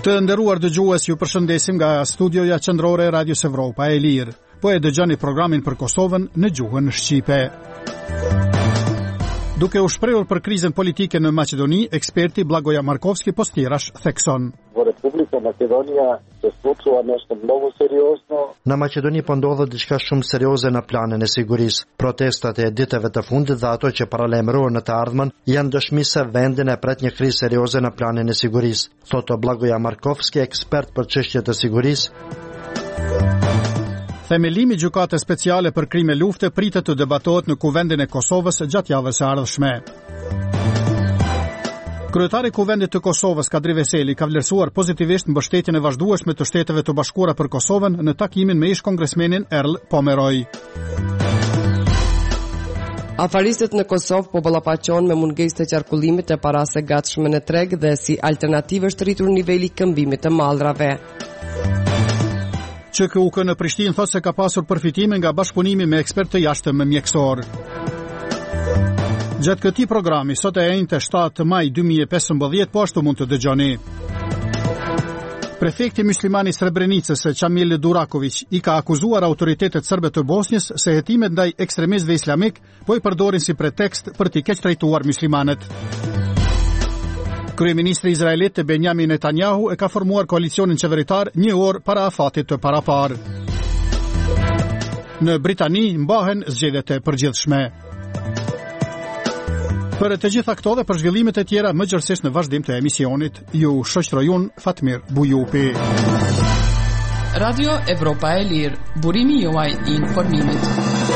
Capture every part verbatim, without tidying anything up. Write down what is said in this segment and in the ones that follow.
Të nderuar dëgjues, ju përshëndesim nga studioja qendrore e Radios Evropa e Lirë. Po e dëgjoni programin për Kosovën në gjuhën shqipe. Duke u shprehur për krizën politike në Maqedoni, eksperti Blagoja Markovski Postirash thekson: Republika Makedonia se случува nešto mnogo seriozno. Në Maqedoni po ndodhet diçka shumë serioze në planin e sigurisë. Protestat e ditëve të fundit dhe ato që paralajmërohen në të ardhmen janë dëshmi se vendin e pret një krizë serioze në planin e sigurisë, thotë Blagoja Markovski, ekspert për çështje të sigurisë. Themelimi i gjykatës speciale për krime lufte pritet të debatohet në Kuvendin e Kosovës gjatë javës së ardhshme. Kryetari i Kuvendit të Kosovës, Kadri Veseli, ka vlerësuar pozitivisht mbështetjen e vazhdueshme të Shteteve të Bashkuara për Kosovën në takimin me ish kongresmenin Erl Pomeroj. Afaristët në Kosovë po ballafaqohen me mungesë të qarkullimit të parave gatshme në treg dhe si alternativë është rritur niveli i këmbimit të mallrave. Q K U K në Prishtinë thotë se ka pasur përfitime nga bashkëpunimi me ekspertë të jashtëm mjekësor. Gjatë këtij programi, sot e njëjtë shtatë maj dy mijë e pesëmbëdhjetë, po ashtu mund të dëgjoni. Prefekti musliman i Srebrenicës, Qamil Duraković, i ka akuzuar autoritetet serbe të Bosnjës se hetimet ndaj ekstremistëve islamik po i përdorin si pretekst për t'i keq trajtuar muslimanët. Kryeministri izraelit Benjamin Netanyahu e ka formuar koalicionin qeveritar një orë para afatit të parapar. Në Britani mbahen zgjedhjet e përgjithshme. Për të gjitha këto dhe për zhvillimet e tjera më gjërësisht në vazhdim të emisionit, ju shoqëroj unë Fatmir Bujupi. Radio Evropa e Lirë, burimi juaj i informimit.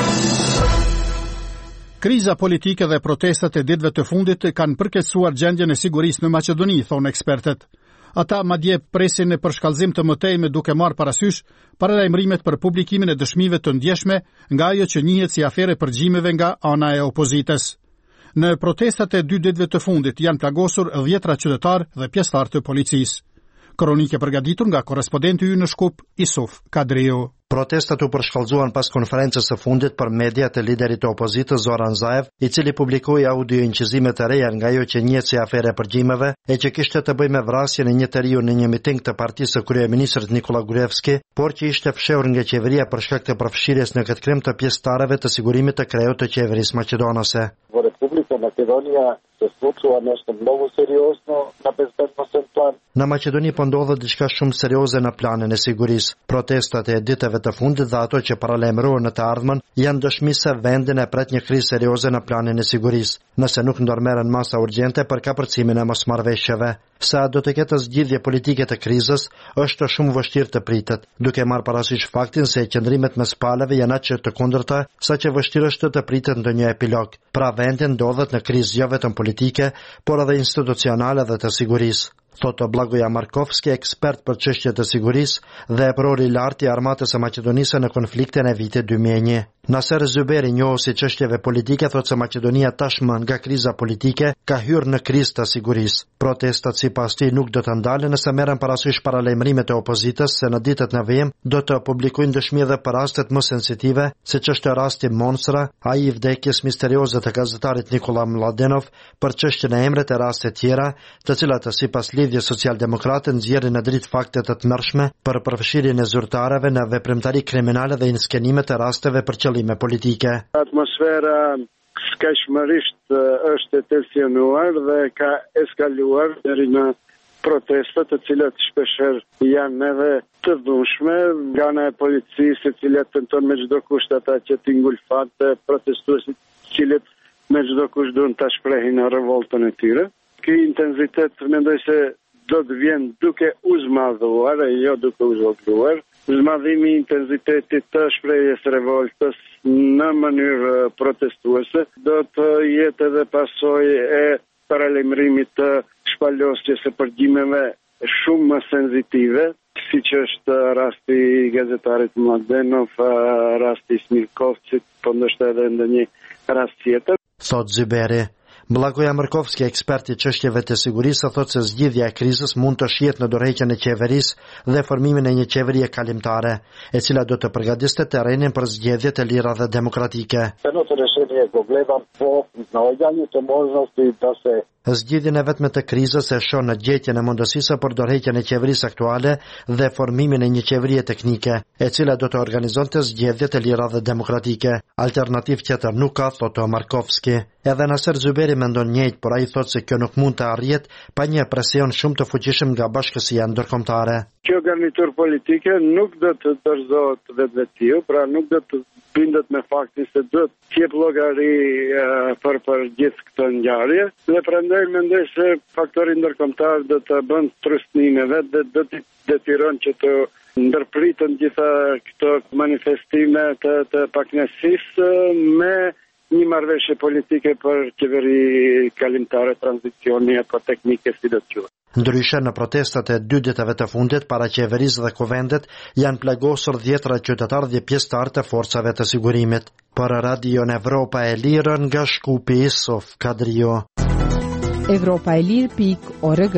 Kriza politike dhe protestat e ditëve të fundit kanë përkeqësuar gjendjen e sigurisë në Maqedoni, thonë ekspertët. Ata madje presin në përshkallëzim të mëtejme duke marrë parasysh paralajmërimet për publikimin e dëshmive të ndjeshme nga ajo që njihet si afere përgjimeve nga ana e opozitës. Në protestat e dy ditëve të fundit janë plagosur dhjetra qytetar dhe pjesëtar të policisë. Kronike përgatitur nga korrespondenti ynë në Shkup, Isuf Kadriu. Protestat u përshkallëzuan pas konferencës së fundit për media të liderit të opozitës Zoran Zaev, i cili publikoi audio-inqizime të reja nga ajo që njihet si afere përgjimeve e që kishte të bëjë me vrasjen e një njeriu në një miting të partisë së kryeministrit Nikola Gruevski, por që ishte fshehur nga qeveria për shkak të përfshirjes në këtë krim të pjesëtarëve të sigurimit të krejut të qeverisë maqedonase. Republika Makedonia se случува nešto mnogo seriozno na bezbednosен plan. Në Maqedoni po ndodhet diçka shumë serioze në planin e sigurisë. Protestat e ditëve të fundit dhe ato që paralajmërohen në të ardhmen janë dëshmi se vendin e pret një krizë serioze në planin e sigurisë, nëse nuk ndërmerren masa urgjente për kapërcimin e mosmarrëveshjeve. Sa do të ketë zgjidhje politike të krizës, është shumë vështirë të pritet, duke marrë parasysh faktin se qëndrimet mes palëve janë aq të kundërta, saqë vështirë është të pritet ndonjë epilog. Pra vendi ndodhet në krizë jo vetëm politike, por edhe institucionale dhe të sigurisë, thotë Blagoja Markovski, ekspert për çështje të sigurisë dhe eprori i lartë i armatës së Maqedonisë në konfliktin e vitit dy mijë e një. Naser Zyberi, njohës i çështjeve politike, thotë se Maqedonia tashmë nga kriza politike ka hyrë në krizë të sigurisë. Protestat sipas tij nuk do të ndalen nëse merren parasysh paralajmërimet e opozitës se në ditët në vijim do të publikojnë dëshmi edhe për rastet më sensitive, siç është rasti Monsra, ai i vdekjes misterioze të gazetarit Nikola Mladenov, për çështjen e emrit e raste tjera, të cilat sipas lidhjes socialdemokrate nxjerrin në dritë fakte të tmerrshme për përfshirjen e zyrtarëve në veprimtari kriminale dhe inskenimet e rasteve për qëllime politike. Atmosfera skajshmërisht është e tensionuar dhe ka eskaluar deri në protestat të cilat shpeshherë janë edhe të dhunshme nga ana e policisë, e cila tenton me çdo kusht ata që t'i ngulfat protestuesit, të cilët me çdo kusht duan ta shprehin revoltën e tyre. Ky intensitet mendoj se do të vjen duke u zmadhuar e jo duke u zhvogluar. Zmadhimi i intensitetit të shprehjes revoltës në mënyrë protestuese do të jetë edhe pasojë e paralajmërimit të shpalosjes së përgjimeve shumë më sensitive, siç është rasti i gazetarit Mladenov, rasti i Smirkovcit, po ndoshta edhe ndonjë rast tjetër. Thot Zyberi. Blagoja Mërkovski, eksperti çështjeve të sigurisë, thotë se zgjidhja e krizës mund të shihet në dorëheqjen e qeverisë dhe formimin e një qeverie kalimtare, e cila do të përgatiste terrenin për zgjedhje të lira dhe demokratike. Zgjidhjen e vetme të krizës e shon në gjetjen e mundësisë për dorëheqjen e qeverisë aktuale dhe formimin e një qeverie teknike, e cila do të organizonte zgjedhje të lira dhe demokratike. Alternativë tjetër nuk ka, thotë Markovski. Edhe Naser Zyberi mendon njëjtë, por ai thotë se kjo nuk mund të arrihet pa një presion shumë të fuqishëm nga bashkësia ndërkombëtare. Kjo garnitur politike nuk do të dorëzohet vetvetiu, pra nuk do të bindet me faktin se do të jep llogari uh, për për gjithë këtë ngjarje, dhe prandaj mendoj se faktori ndërkombëtar do të bën trustënime vetë dhe do të detyron që të ndërpritën gjitha këto manifestime të, të pakënaqësisë me një marrëveshje politike për qeveri kalimtare, tranzicioni apo teknike, si do të quhet. Ndryshe, në protestat e dy ditëve të fundit para qeverisë dhe kuvendet janë plagosur dhjetra qytetarë dhe pjesëtarë të forcave të sigurimit. Për Radion Evropa e Lirë, nga Shkupi, Sof Kadrio. Evropa e Lirë pik org.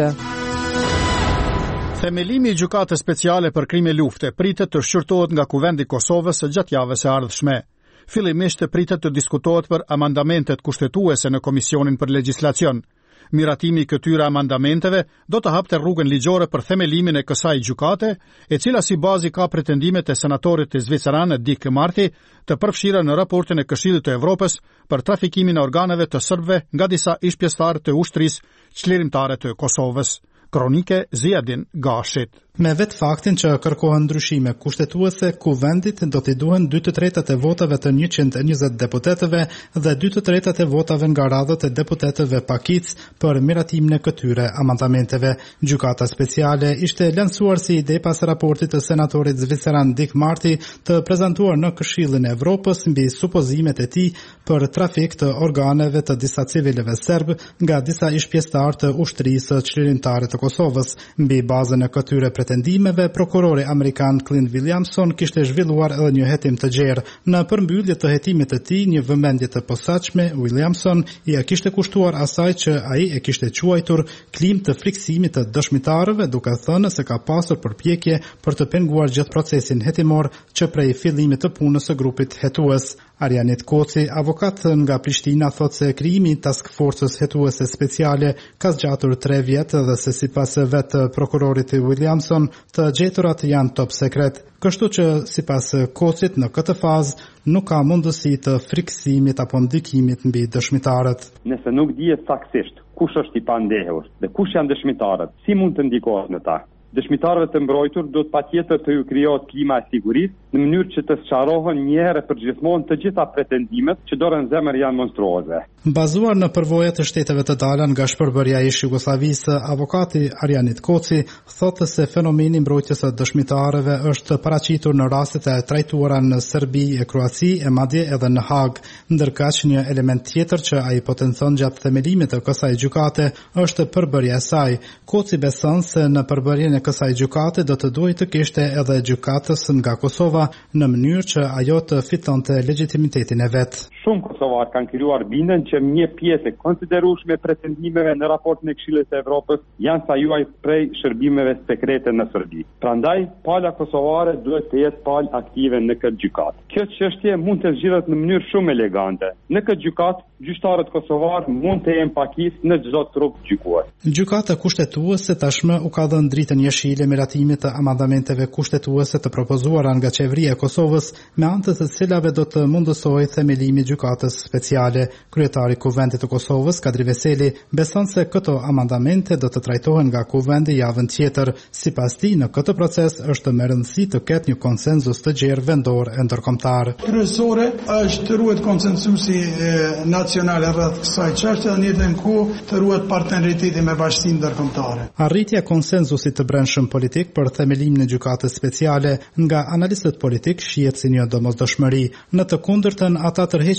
Themelimi i gjykatës speciale për krime lufte pritet të shqyrtohet nga Kuvendi i Kosovës gjatë javës së ardhshme. Fillimisht pritet të diskutohet për amandamentet kushtetuese në Komisionin për Legjislacion. Miratimi i këtyre amandamenteve do të hapte rrugën ligjore për themelimin e kësaj gjykate, e cila si bazi ka pretendimet e senatorit të zviceran Dick Marty të përfshira në raportin e Këshillit të Evropës për trafikimin e organeve të serbëve nga disa ish-pjesëtarë të ushtrisë çlirimtare të Kosovës. Kronike Ziadin Gashit. Me vetë faktin që kërkohen ndryshime kushtetuese, kuvendit do t'i duhen dy të tretat e votave të njëqind e njëzet deputetëve dhe dy të tretat e votave nga radhët e deputetëve pakic për miratimin e këtyre amandamenteve. Gjykata speciale ishte lansuar si ide pas raportit të senatorit zviceran Dick Marty të prezantuar në Këshillin e Evropës mbi supozimet e tij për trafik të organeve të disa civileve serb nga disa ish-pjesëtarë të ushtrisë çlirimtare të Kosovës. Mbi bazën e këtyre pretendimeve, prokurori amerikan Clint Williamson kishte zhvilluar edhe një hetim të gjerë. Në përmbyllje të hetimit të tij, një vëmendje të posaçme, Williamson i kishte kushtuar asaj që ai e kishte quajtur klim të friksimit të dëshmitarëve, duke thënë se ka pasur përpjekje për të penguar gjithë procesin hetimor që prej fillimit të punës së grupit hetues. Arjanit Koci, avokat nga Prishtina, thot se krijimi i task forcës hetuese speciale ka zgjatur tre vjet dhe se sipas vetë prokurorit Williamson, të gjeturat janë top sekret. Kështu që sipas Kocit në këtë fazë nuk ka mundësi të friksimit apo ndikimit mbi dëshmitarët. Nëse nuk dihet saktësisht kush është i pandehur dhe kush janë dëshmitarët, si mund të ndikohet në ta? Dëshmitarëve të mbrojtur do të patjetër të ju krijohet klima e sigurisë në mënyrë që të sqarohen një herë për gjithmonë të gjitha pretendimet që dorën zemër janë monstruoze. Bazuar në përvoja të shteteve të dalë nga shpërbërja e Jugosllavisë, avokati Arjanit Koci thotë se fenomeni mbrojtjes së dëshmitarëve është paraqitur në rastet e trajtuara në Serbi e Kroaci e madje edhe në Hag, ndërkaq një element tjetër që ai potencon gjatë themelimit të kësaj gjykate është përbërja e saj. Koci beson se në përbërjen e kësaj gjykate do të duhej të kishte edhe gjykatës nga Kosova në mënyrë që ajo të fitonte legitimitetin e vet. Shumë kosovarë kanë krijuar bindjen që një pjesë e konsiderueshme e pretendimeve në raportin e Këshillit të Evropës janë sa juaj prej shërbimeve sekrete në Serbi. Prandaj, pala kosovare duhet të jetë palë aktive në këtë gjykatë. Kjo çështje mund të zgjidhet në mënyrë shumë elegante. Në këtë gjykatë, gjyqtarët kosovar mund të jenë pakis në çdo trup gjykuar. Gjykata kushtetuese tashmë u ka dhënë dritën jeshile miratimit të amandamenteve kushtetuese të propozuara nga qeveria e Kosovës, me anë të të cilave do të mundësojë themelimi i gjykatës speciale. Kryetari i Kuvendit të Kosovës, Kadri Veseli, beson se këto amandamente do të trajtohen nga Kuvendi javën tjetër. Sipas tij, në këtë proces është me rëndësi të ketë një konsenzus të gjerë vendor e ndërkombëtar. Kryesore është të ruhet konsensusi nacional rreth kësaj çështje dhe në njëjtën kohë të ruhet partneriteti me bashkinë ndërkombëtare. Arritja e konsenzusit të brendshëm politik për themelimin e gjykatës speciale nga analistët politik shihet si një domosdoshmëri. Në të kundërtën, ata tërheqin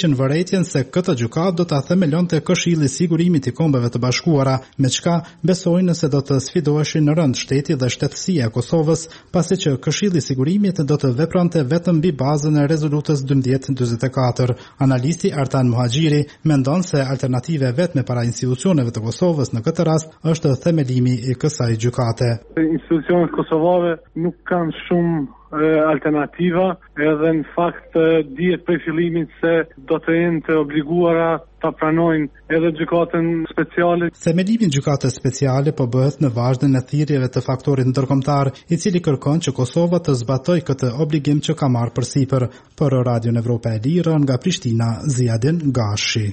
heqin vërejtjen se këtë gjykatë do ta themelonte Këshilli i Sigurimit i Kombeve të Bashkuara, me çka besojnë se do të sfidoheshin në rënd shteti dhe shtetësia e Kosovës, pasi që Këshilli i Sigurimit do të vepronte vetëm mbi bazën e rezolutës dymbëdhjetë njëzet e katër. Analisti Artan Muhaxhiri mendon se alternative vetme para institucioneve të Kosovës në këtë rast është themelimi i kësaj gjykate. Institucionet kosovare nuk kanë shumë alternativa, edhe në fakt dihet prej fillimit se do të jenë të obliguara ta pranojnë edhe gjykatën speciale. Themelimi i gjykatës speciale po bëhet në vazhdën e thirrjeve të faktorit ndërkombëtar, i cili kërkon që Kosova të zbatojë këtë obligim që ka marrë përsipër. Për Radion Evropa e Lirë nga Prishtina, Ziadin Gashi.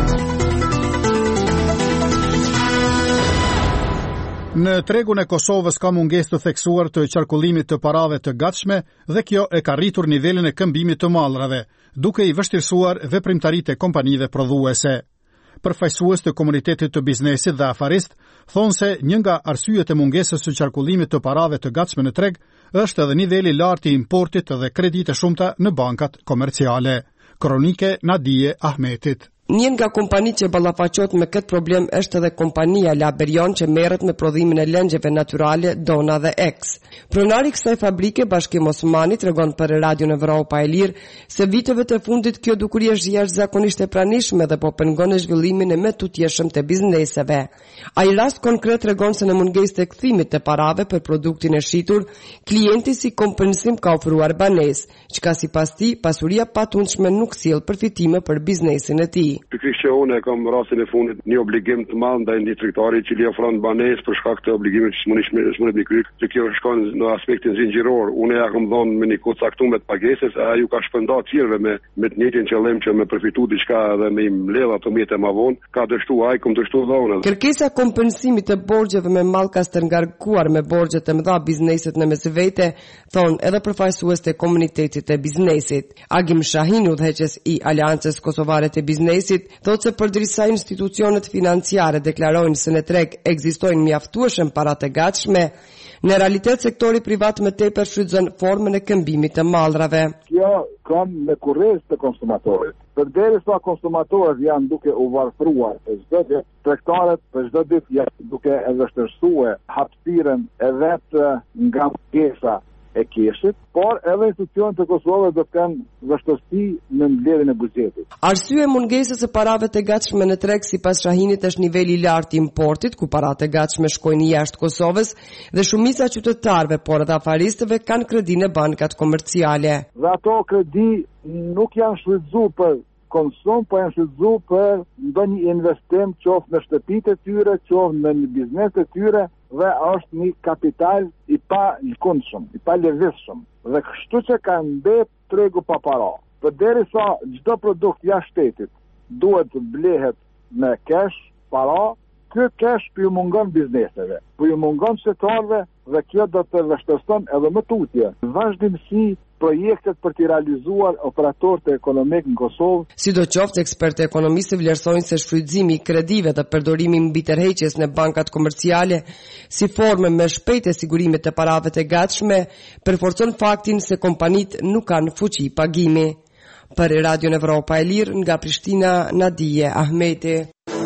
Në tregun e Kosovës ka mungesë të theksuar të qarkullimit të parave të gatshme dhe kjo e ka rritur nivelin e këmbimit të mallrave, duke i vështirësuar veprimtaritë e kompanive prodhuese. Përfaqësues të komunitetit të biznesit dhe afarist thonë se një nga arsyet e mungesës së qarkullimit të parave të gatshme në treg është edhe niveli i lartë i importit dhe kredite shumta në bankat komerciale. Kronike Nadije Ahmetit. Një nga kompanitë që ballafaqohet me këtë problem është edhe kompania Laberion që merret me prodhimin e lëngjeve natyrale Dona dhe X. Pronari i kësaj fabrike, Bashkim Osmani, tregon për Radion Evropa e Lirë se viteve të fundit kjo dukuri është jashtëzakonisht e pranishme dhe po pengon e zhvillimin e më tutjetshëm të bizneseve. Ai rast konkret tregon se në mungesë të kthimit të parave për produktin e shitur, klienti si kompensim ka ofruar banesë, çka sipas tij pasuria patundshme nuk sjell përfitime për biznesin e tij. Pikërisht që unë kam rastin e fundit një obligim të madh ndaj një tregtari i cili ofron banesë për shkak të obligimit që smundi smundi kryq, që kjo shkon në aspektin zinxhiror. Unë ja kam dhënë me një kohë caktuar të pagesës, ai ju ka shpërndar tjerëve me me të njëjtin qëllim që me përfitu diçka edhe me i mbledh ato mjete më vonë, ka dështuar ai, kum dështuar dhonë. Kërkesa kompensimit të borxheve me mall ka stërngarkuar me borxhe të mëdha bizneset në mesvete, thon edhe përfaqësues të komunitetit të biznesit. Agim Shahin, udhëheqës i Aleancës Kosovare të Biznesit, thotë se përderisa institucionet financiare deklarojnë se në treg ekzistojnë mjaftueshëm para të gatshme, në realitet sektori privat më tepër shfrytëzon formën e këmbimit të mallrave. Kjo ka me kurrez të konsumatorit. Përderisa konsumatorët janë duke u varfruar e çdo gjë, tregtarët për çdo ditë janë duke e vështirësuar hapësirën e vet nga pjesa e keshit, por edhe institucionet e Kosovës do të kenë vështirësi në mbledhjen e buxhetit. Arsye e mungesës së parave të gatshme në treg sipas Shahinit është niveli i lartë i importit, ku paratë e gatshme shkojnë jashtë Kosovës dhe shumica qytetarëve, por edhe afaristëve kanë kredi në bankat komerciale. Dhe ato kredi nuk janë shfrytzuar për konsum, po janë shfrytzuar për ndonjë investim, qoftë në shtëpitë e tyre, qoftë në një biznes të tyre, dhe është një kapital i pa lëkundshëm, i pa lëvizshëm. Dhe kështu që ka mbet tregu pa para. Përderisa çdo produkt jashtë shtetit duhet të blehet me cash, para, ky cash po ju mungon bizneseve, po ju mungon qytetarëve dhe kjo do të vështirëson edhe më tutje vazhdimsi projektet për të realizuar operatorët ekonomik në Kosovë. Sidoqoftë, ekspertë ekonomistë vlerësojnë se shfrytëzimi i kredive dhe përdorimi mbi tërheqjes në bankat komerciale si formë më shpejtë e sigurimit të parave të gatshme përforcon faktin se kompanitë nuk kanë fuqi pagimi. Për Radion Evropa e Lirë nga Prishtina, Nadije Ahmeti.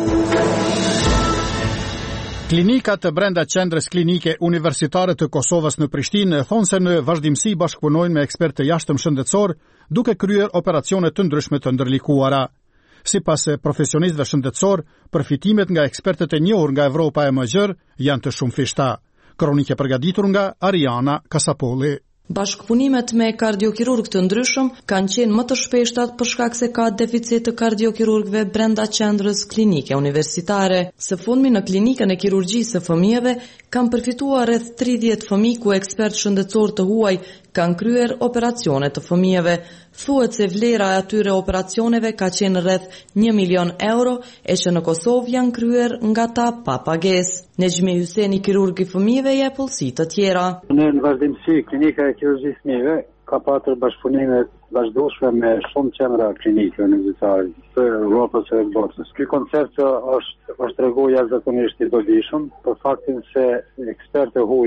Klinikat të brenda qendrës klinike universitare të Kosovës në Prishtinë thonë se në vazhdimsi bashkëpunojnë me ekspertë të jashtëm shëndetësor duke kryer operacione të ndryshme të ndërlikuara. Sipas profesionistëve shëndetësor, përfitimet nga ekspertët e njohur nga Evropa e Mëgjer janë të shumëfishta. Kronike përgatitur nga Ariana Kasapolli. Bashkëpunimet me kardiokirurg të ndryshëm kanë qenë më të shpeshtat për shkak se ka deficit të kardiokirurgëve brenda qendrës klinike universitare. Së fundmi në klinikën e kirurgjisë së fëmijëve kanë përfituar rreth tridhjetë fëmijë ku ekspert shëndetësor të huaj kanë kryer operacione të fëmijëve. Thuhet se vlera e atyre operacioneve ka qenë rreth një milion euro e që në Kosovë janë kryer nga ta pa pagesë. Nejmi Hyseni, kirurg i fëmijëve, jep pollësi të tjera. Në vazhdimsi, klinika e kirurgjisë fëmijëve ka pasur bashkëpunime vazhdueshme me shumë qendra klinike universitare të Evropës së botës. Ky koncept është është treguar jashtëzakonisht i dobishëm për faktin se ekspertë huaj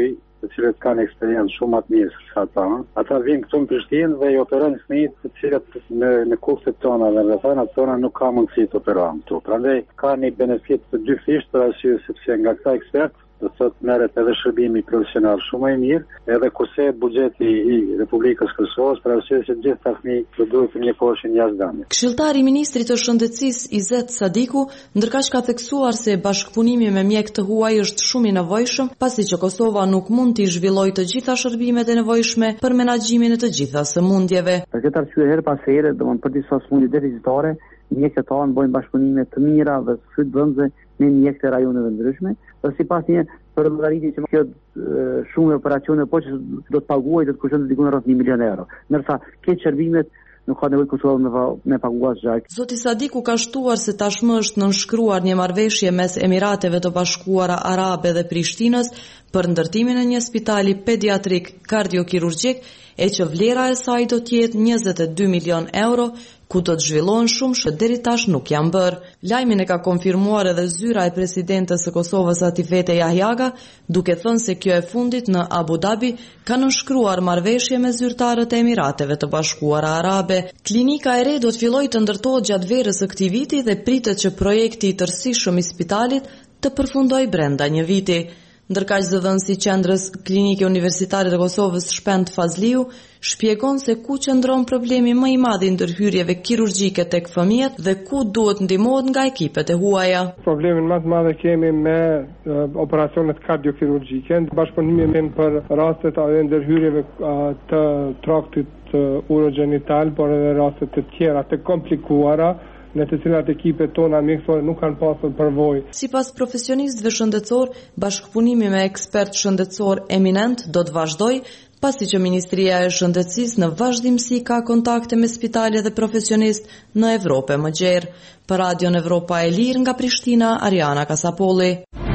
të cilët kanë eksperiencë shumë më të mirë se ata. Ata vinë këtu në Prishtinë dhe i operojnë fëmijët të cilët në në kushtet tona dhe rrethana tona nuk ka mundësi të operohen këtu. Prandaj ka një benefit të dy fisht për arsye sepse nga këta ekspertë do të thotë merret edhe shërbimi profesional shumë i mirë, edhe kurse buxheti i Republikës së Kosovës për arsye se gjithë ata fëmijë do duhet të mjekoheshin jashtë vendit. Këshilltari i Ministrit të Shëndetësisë Izet Sadiku ndërkaq ka theksuar se bashkëpunimi me mjek të huaj është shumë i nevojshëm, pasi që Kosova nuk mund të zhvillojë të gjitha shërbimet e nevojshme për menaxhimin e të gjitha sëmundjeve. Për këtë arsye her pas here, domthonë për disa sëmundje deficitare, mjekët tanë bëjnë bashkëpunime të mira dhe frytëvendëse me mjekë të rajoneve ndryshme, dhe sipas një për llogaritje që kjo shumë operacione po që do të paguajë do të kushton diku rreth një milion euro. Ndërsa këto shërbimet nuk ka nevojë Kosova me me paguar zgjat. Zoti Sadiku ka shtuar se tashmë është nënshkruar një marrëveshje mes Emirateve të Bashkuara Arabe dhe Prishtinës për ndërtimin e një spitali pediatrik kardiokirurgjik, e që vlera e saj do të jetë njëzet e dy milion euro, ku do të zhvillohen shumë që deri tash nuk janë bërë. Lajmin e ka konfirmuar edhe zyra e presidentes së Kosovës Atifete Jahjaga, duke thënë se kjo e fundit në Abu Dhabi ka nënshkruar marrëveshje me zyrtarët e Emirateve të Bashkuara Arabe. Klinika e re do të fillojë të ndërtohet gjatë verës së këtij viti dhe pritet që projekti i tërësishëm i spitalit të përfundojë brenda një viti. Ndërkaq zëdhënësi i qendrës klinike universitare të Kosovës Shpend Fazliu shpjegon se ku qëndron problemi më i madh i ndërhyrjeve kirurgjike tek fëmijët dhe ku duhet ndihmohet nga ekipet e huaja. Problemin më të madh kemi me uh, operacionet kardiokirurgjike, bashkëpunimi me për rastet e ndërhyrjeve uh, të traktit uh, urogenital, por edhe rastet të tjera të komplikuara, në të cilat ekipet tona mjekësore nuk kanë pasur përvojë. Sipas profesionistëve shëndetësor, bashkëpunimi me ekspert shëndetësor eminent do të vazhdojë, pasi që Ministria e Shëndetësisë në vazhdimsi ka kontakte me spitale dhe profesionistë në Evropë më gjerë. Për Radion Evropa e Lirë nga Prishtina, Ariana Kasapolli.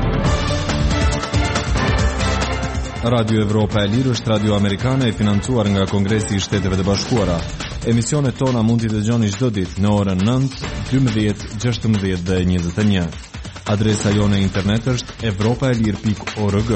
Radio Evropa e Lirë është radio amerikane e financuar nga Kongresi i Shteteve të Bashkuara. Emisionet tona mund t'i dëgjoni çdo ditë në orën nëntë, dymbëdhjetë, gjashtëmbëdhjetë dhe njëzet e një. Adresa jone internet është evropaelir pikë org.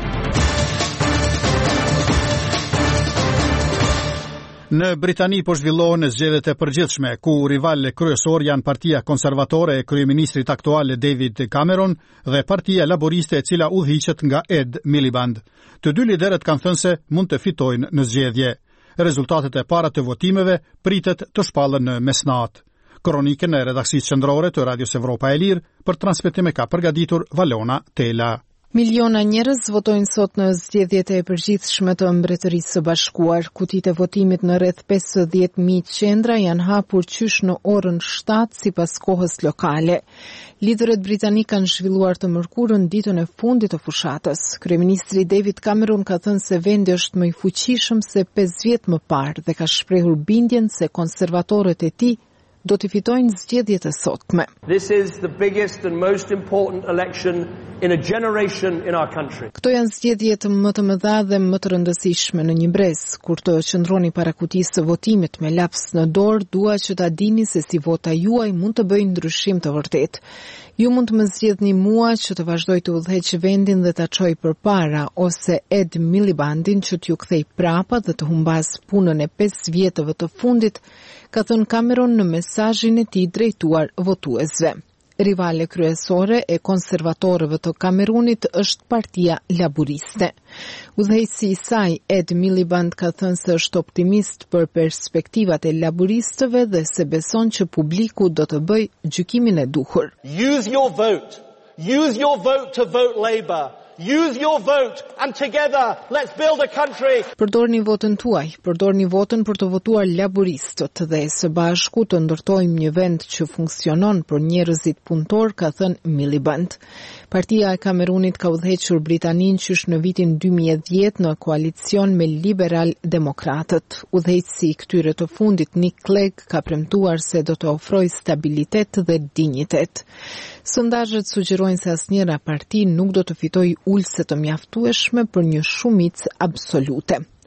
Në Britani po zhvillohen zgjedhjet e përgjithshme, ku rivalë kryesor janë Partia Konservatore e kryeministrit aktual David Cameron dhe Partia Laboriste e cila udhëhiqet nga Ed Miliband. Të dy liderët kanë thënë se mund të fitojnë në zgjedhje. Rezultatet e para të votimeve pritet të shpallen në mesnatë. Kronikën e redaksisë qendrore të Radios Evropa e Lirë për transmetim e ka përgatitur Valona Tela. Miliona njerëz votojnë sot në zgjedhjet e përgjithshme të Mbretërisë së Bashkuar. Kutitë e votimit në rreth pesëdhjetë mijë qendra janë hapur qysh në orën shtatë sipas kohës lokale. Liderët britanik kanë zhvilluar të mërkurën ditën e fundit të fushatës. Kryeministri David Cameron ka thënë se vendi është më i fuqishëm se pesë vjet më parë dhe ka shprehur bindjen se konservatorët e tij do të fitojnë zgjedhjet e sotme. This is the biggest and most important election in a generation in our country. Këto janë zgjedhjet më të mëdha dhe më të rëndësishme në një brez. Kur të qëndroni para kutisë së votimit me laps në dorë, dua që ta dini se si vota juaj mund të bëjë ndryshim të vërtetë. Ju mund të më zgjedhni mua që të vazhdoj të udhëheq vendin dhe ta çoj përpara, ose Ed Milibandin që t'ju kthej prapa dhe të humbas punën e pesë vjetëve të fundit, ka thënë Cameron në mesazhin e tij drejtuar votuesve. Rivale kryesore e konservatorëve të Kamerunit është Partia Laboriste. Udhëheqësi i saj, Ed Miliband, ka thënë se është optimist për perspektivat e laboristëve dhe se beson që publiku do të bëjë gjykimin e duhur. Use your vote. Use your vote to vote Labour. Use your vote and together let's build a country. Përdorni votën tuaj, përdorni votën për të votuar laboristët dhe së bashku të ndërtojmë një vend që funksionon për njerëzit punëtor, ka thënë Miliband. Partia e Kamerunit ka udhëhequr Britaninë qysh në vitin dy mijë e dhjetë në koalicion me liberal-demokratët. Udhëheqësi i këtyre të fundit, Nick Clegg, ka premtuar se do të ofrojë stabilitet dhe dinjitet. Sondazhet sugjerojnë se asnjëra parti nuk do të fitojë ulse të mjaftueshme për një shumicë absolute.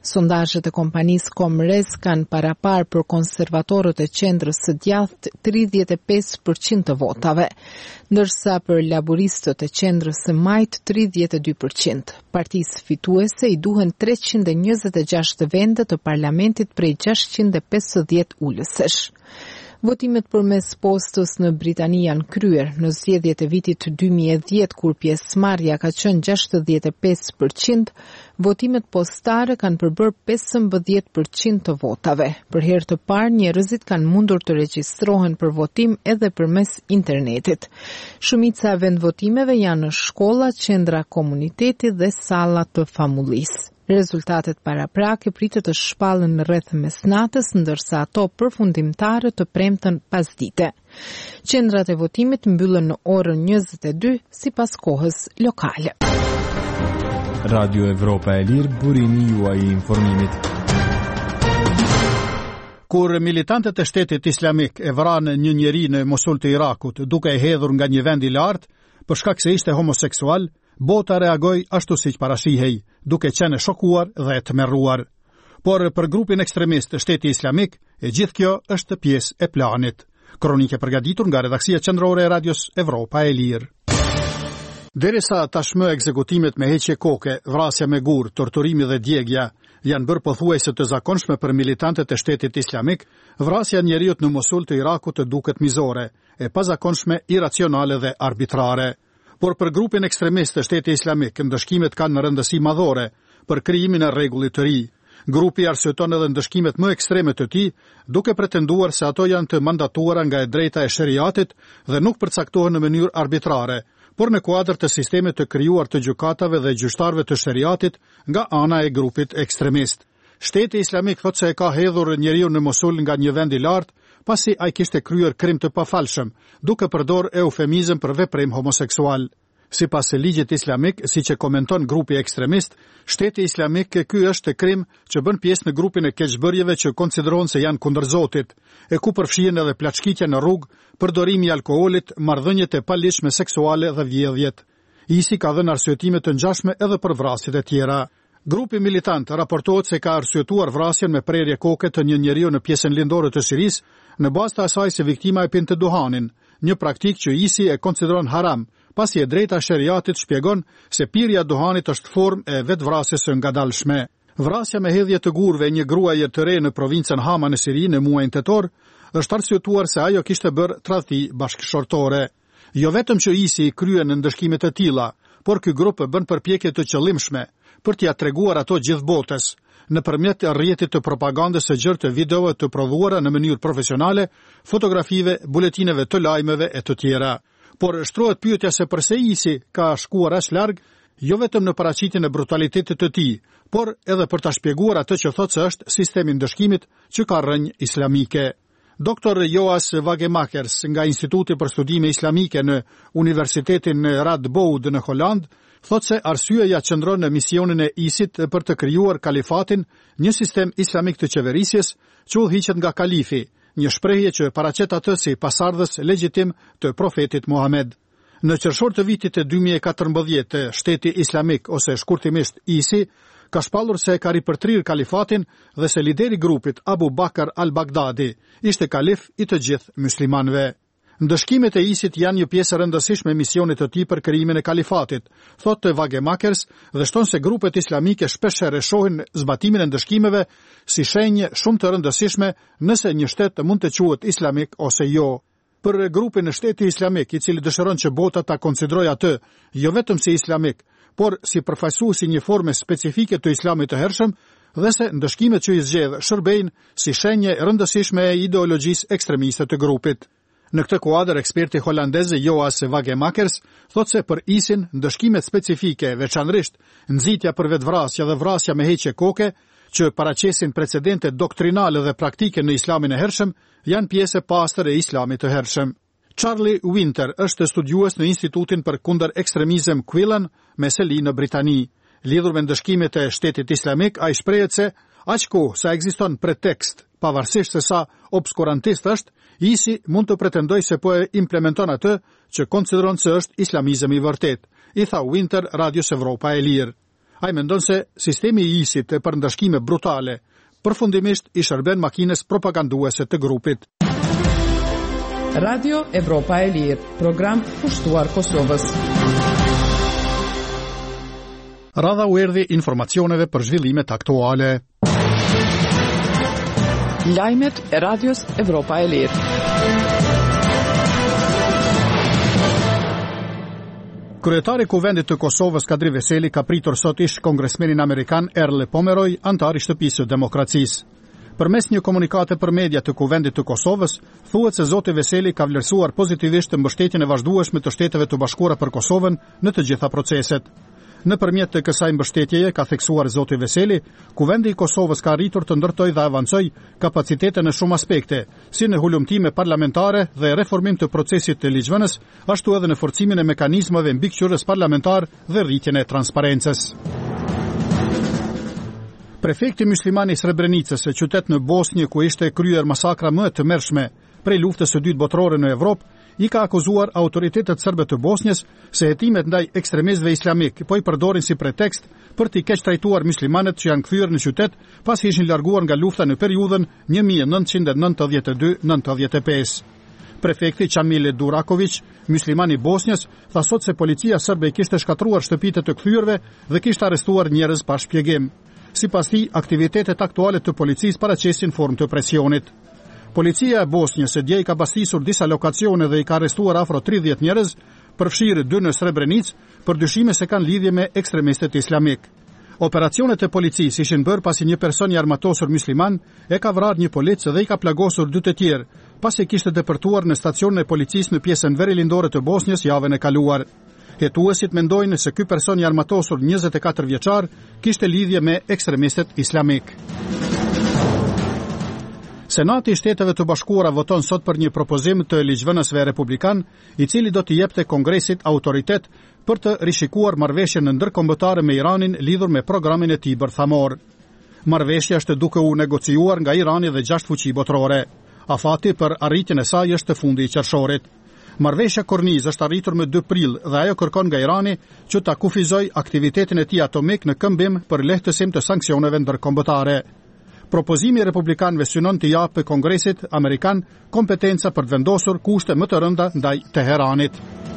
Sondazhet e kompanisë Comres kanë parapar për konservatorët e qendrës së djathtë tridhjetë e pesë përqind të votave, ndërsa për laboristët e qendrës së majt tridhjetë e dy përqind. Partisë fituese i duhen treqind e njëzet e gjashtë vende të parlamentit prej gjashtëqind e pesëdhjetë ulësesh. Votimet përmes postës në Britani janë kryer në zgjedhjet e vitit dy mijë e dhjetë kur pjesëmarrja ka qenë gjashtëdhjetë e pesë përqind, votimet postare kanë përbërë pesëmbëdhjetë përqind të votave. Për herë të parë njerëzit kanë mundur të regjistrohen për votim edhe përmes internetit. Shumica e vendvotimeve janë në shkolla, qendra komuniteti dhe salla të famullisë. Rezultatet paraprake pritet të shpallen në rreth mesnatës, ndërsa ato përfundimtare të premten pasdite. Qendrat e votimit mbyllen në orën njëzet e dy sipas kohës lokale. Radio Evropa e Lirë, burimi juaj i informimit. Kur militantët e shtetit islamik e vranë një njeri në Mosul të Irakut duke e hedhur nga një vend i lartë për shkak se ishte homoseksual, bota reagoi ashtu siç parashihej, duke qenë shokuar dhe të tmerruar. Por për grupin ekstremist Shteti Islamik, e gjithë kjo është pjesë e planit. Kronike përgatitur nga redaksia qendrore e Radios Evropa e Lirë. Derisa tashmë ekzekutimet me heqje koke, vrasja me gur, torturimi dhe djegja janë bërë pothuajse të zakonshme për militantët e Shtetit Islamik, vrasja e njeriut në Mosul të Irakut të duket mizore, e pazakonshme, iracionale dhe arbitrare. Por për grupin ekstremist të Shtetit Islamik, ndëshkimet kanë në rëndësi madhore për krijimin e rregullit të ri. Grupi arsyeton edhe ndëshkimet më ekstreme të tij, duke pretenduar se ato janë të mandatuara nga e drejta e sheriatit dhe nuk përcaktohen në mënyrë arbitrare, por në kuadër të sistemit të krijuar të gjykatave dhe gjyqtarëve të sheriatit nga ana e grupit ekstremist. Shteti Islamik thotë se e ka hedhur njeriu në Mosul nga një vend i lartë, pasi ai kishte kryer krim të pafalshëm, duke përdor eufemizëm për veprim homoseksual. Sipas ligjit islamik, siç e komenton grupi ekstremist, Shteti Islamik ky është krim që bën pjesë në grupin e keqbërjeve që konsiderohen se janë kundër Zotit, e ku përfshihen edhe plaçkitja në rrugë, përdorimi i alkoolit, marrëdhëniet e paligjshme seksuale dhe vjedhjet. I S I ka dhënë arsyetime të ngjashme edhe për vrasjet e tjera. Grupi militant raportohet se ka arsyetuar vrasjen me prerje koke të një njeriu në pjesën lindore të Sirisë, në bazë të asaj se viktima e pinte duhanin, një praktikë që I S I e konsideron haram, pasi e drejta e sheriatit shpjegon se pirja e duhanit është formë e vetvrasjes së ngadalshme. Vrasja me hedhje të gurve e një gruaje të re në provincën Hama në Siri në muajin tetor është arsyetuar se ajo kishte bërë tradhti bashkëshortore. Jo vetëm që I S I kryen në ndëshkime të tilla, por ky grup bën përpjekje të qëllimshme për t'ia treguar ato gjithë botës, nëpërmjet rrjetit të propagandës së gjerë të videove të prodhuara në mënyrë profesionale, fotografive, buletineve të lajmeve e të tjera. Por shtrohet pyetja se pse I S I ka shkuar aq larg, jo vetëm në paraqitjen e brutalitetit të tij, por edhe për ta shpjeguar atë që thotë se është sistemi ndëshkimit që ka rrënjë islamike. Doktor Joas Vagemakers nga Instituti për Studime Islamike në Universitetin Radboud në Holland thotë se arsyeja qëndron në misionin e I S I-t për të krijuar kalifatin, një sistem islamik të qeverisjes që udhëhiqet nga kalifi, një shprehje që paraqet atë si pasardhës legjitim të profetit Muhammed. Në qershor të vitit dy mijë e katërmbëdhjetë, Shteti Islamik ose shkurtimisht I S I ka shpallur se ka ripërtrir kalifatin dhe se lideri grupit Abu Bakr al-Baghdadi ishte kalif i të gjithë muslimanëve. Ndëshkimet e I S I-t janë një pjesë rëndësishme e misionit të tij për krijimin e kalifatit, thotë Vagemakers dhe shton se grupet islamike shpeshherë shohin zbatimin e ndëshkimeve si shenjë shumë të rëndësishme nëse një shtet mund të quhet islamik ose jo. Për grupin e Shteti Islamik, i cili dëshiron që bota ta konsiderojë atë jo vetëm si islamik, por si përfaqësuesi një forme specifike të islamit të hershëm, dhe se ndëshkimet që i zgjedh shërbejnë si shenjë rëndësishme e ideologjisë ekstremiste të grupit. Në këtë kuadër, eksperti holandez Joas Vagemakers thotë se për I S I-n ndëshkimet specifike, veçanërisht nxitja për vetvrasje dhe vrasja me heqje koke, që paraqesin precedente doktrinale dhe praktike në islamin e hershëm, janë pjesë e pastër e islamit të hershëm. Charlie Winter është studiues në Institutin për kundër ekstremizëm Quillen me seli në Britani. Lidhur me ndëshkimet e Shtetit Islamik, ai shprehet se aq kohë sa ekziston pretekst, pavarësisht se sa obskurantist është, I S I mund të pretendojë se po e implementon atë që konsideron se është islamizëm i vërtet, i tha Winter Radios Evropa e Lirë. Ai mendon se sistemi i isit e përndashkime brutale përfundimisht i shërben makines propaganduese të grupit. Radio Evropa e Lirë, program pushtuar Kosovës. Radha u erdhi informacioneve për zhvillimet aktuale. Lajmet e Radios Evropa e Lirë. Kryetari i Kuvendit të Kosovës Kadri Veseli ka pritur sot ish kongresmenin amerikan Erle Pomeroj, antar i Shtëpisë së Demokracisë. Përmes një komunikate për media të Kuvendit të Kosovës, thuhet se zoti Veseli ka vlerësuar pozitivisht mbështetjen e vazhdueshme të Shteteve të Bashkuara për Kosovën në të gjitha proceset. Nëpërmjet të kësaj mbështetjeje, ka theksuar zoti Veseli, Kuvendi i Kosovës ka arritur të ndërtojë dhe avancojë kapacitete në shumë aspekte, si në hulumtime parlamentare dhe reformim të procesit të ligjvënës, ashtu edhe në forcimin e mekanizmave mbikëqyrës parlamentar dhe rritjen e transparencës. Prefekti musliman i Srebrenicës, e qytet në Bosnjë ku ishte kryer masakra më e tmerrshme prej luftës së dytë botërore në Evropë, i ka akuzuar autoritetet serbe të Bosnjës se hetimet ndaj ekstremistëve islamik po i përdorin si pretekst për t'i keq trajtuar muslimanët që janë kthyer në qytet pasi ishin larguar nga lufta në periudhën një mijë e nëntëqind e nëntëdhjetë e dy deri nëntëdhjetë e pesë. Prefekti Qamile Duraković, musliman i Bosnjës, tha sot se policia serbe i kishte shkatruar shtëpitë të kthyerve dhe kishte arrestuar njerëz pa shpjegim. Sipas tij, aktivitetet aktuale të policisë paraqesin formë të presionit. Policia e Bosnjës së dje ka bastisur disa lokacione dhe i ka arrestuar afro tridhjetë njerëz, përfshirë dy në Srebrenicë, për dyshime se kanë lidhje me ekstremistët islamik. Operacionet e policisë ishin bërë pasi një person i armatosur musliman e ka vrarë një polic dhe i ka plagosur dy të tjerë, pasi kishte depërtuar në stacionin e policisë në pjesën verilindore të Bosnjës javën e kaluar. Hetuesit mendojnë se ky person i armatosur njëzet e katër vjeçar kishte lidhje me ekstremistët islamik. Senati i Shteteve të Bashkuara voton sot për një propozim të ligjvënësve republikan, i cili do t'i jepte Kongresit autoritet për të rishikuar marrëveshjen ndërkombëtare me Iranin lidhur me programin e tij bërthamor. Marrëveshja është duke u negociuar nga Irani dhe gjashtë fuqi botërore. Afati për arritjen e saj është të fundi i qershorit. Marrëveshja Korniz është arritur më dy prill dhe ajo kërkon nga Irani që ta kufizojë aktivitetin e tij atomik në këmbim për lehtësim të sanksioneve ndërkombëtare. Propozimi i republikanëve synon të japë Kongresit amerikan kompetenca për të vendosur kushte më të rënda ndaj Teheranit.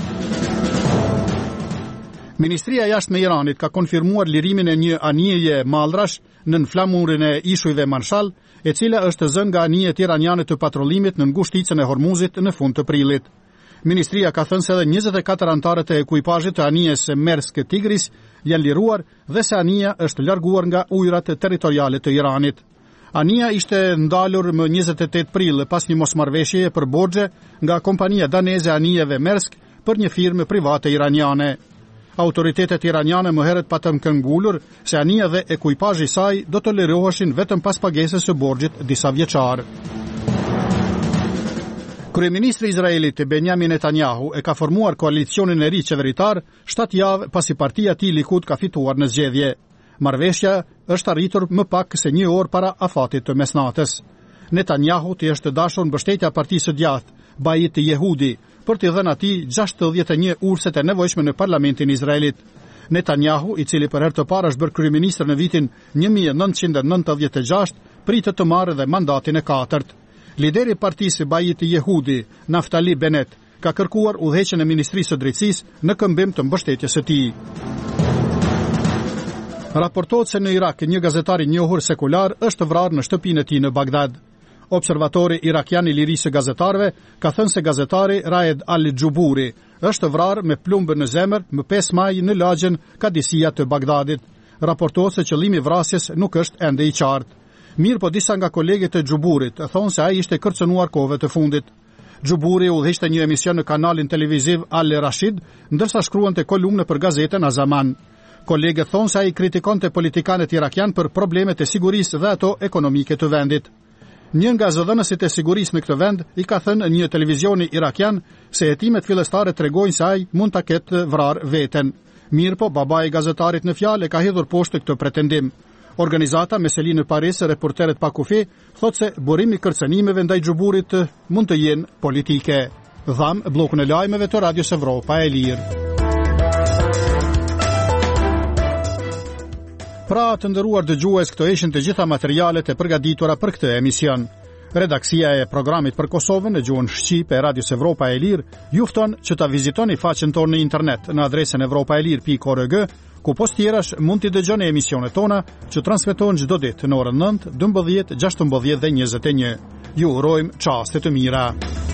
Ministria e Jashtme e Iranit ka konfirmuar lirimin e një anijeje mallrash nën flamurin e ishujve Marshall, e cila është zënë nga anijet iraniane të patrollimit në ngushticën e Hormuzit në fund të prillit. Ministria ka thënë se edhe njëzet e katër anëtarët e ekuipazhit të anijes së Maersk Tigris janë liruar dhe se anija është larguar nga ujërat territoriale të Iranit. Anija ishte ndalur më njëzet e tetë prill pas një mosmarrëveshjeje për borxhe nga kompania daneze Anijeve Maersk për një firmë private iraniane. Autoritetet iraniane më herët patëm këngulur se anija dhe ekuipazhi i saj do të leroheshin vetëm pas pagesës së borxhit disa vjeçar. Kryeministri i Izraelit Benjamin Netanyahu e ka formuar koalicionin e ri qeveritar shtatë javë pasi partia e tij Likud ka fituar në zgjedhje. Marrëveshja është arritur më pak se një orë para afatit të mesnatës. Netanyahu t'i është dashur mbështetja partisë së djathtë, Bait Yehudi, për t'i dhënë atij gjashtëdhjetë e një urset e nevojshme në parlamentin izraelit. Netanyahu, i cili për herë të parë është bërë kryeministër në vitin një mijë e nëntëqind e nëntëdhjetë e gjashtë, pritet të marrë dhe mandatin e katërt. Lideri i partisë Bait Yehudi, Naftali Bennett, ka kërkuar udhëheqjen e Ministrisë së Drejtësisë në këmbim të mbështetjes së tij. Raportohet se në Irak një gazetar i njohur sekular është vrarë në shtëpinë e tij në Bagdad. Observatori irakian i lirisë së gazetarëve ka thënë se gazetari Raed Al-Juburi është vrarë me plumbë në zemër më pesë maj në lagjen Kadisia të Bagdadit. Raportohet se qëllimi i vrasjes nuk është ende i qartë. Mirë po disa nga kolegët e Gjuburit thonë se ai ishte kërcënuar kohëve të fundit. Gjuburi udhëhiqte një emision në kanalin televiziv Al Rashid, ndërsa shkruante kolumne për gazetën Azaman. Kolegët thonë se ai kritikonte politikanët irakian për problemet e sigurisë dhe ato ekonomike të vendit. Një nga zëdhënësit e sigurisë në këtë vend i ka thënë në një televizioni irakian se hetimet fillestare tregojnë se ai mund ta ketë vrarë veten. Mirë po, babai i gazetarit në fjalë e ka hedhur poshtë këtë pretendim. Organizata me seli në Paris, Reporterët pa kufi, thotë se burimi i kërcënimeve ndaj Gjuburit mund të jenë politike. Dham bllokun e lajmeve të Radios Evropa e Lirë. Pra të nderuar dëgjues, këto ishin të gjitha materialet e përgatitura për këtë emision. Redaksia e programit për Kosovën në gjuhën shqip e Radios Evropa e Lirë ju fton që ta vizitoni faqen tonë në internet në adresën evropaelir pikë org, ku post tjerash mund t'i dëgjoni emisionet tona që transmetohen çdo ditë në orën nëntë, dymbëdhjetë, gjashtëmbëdhjetë dhe njëzet e një. Ju urojmë çaste të mira.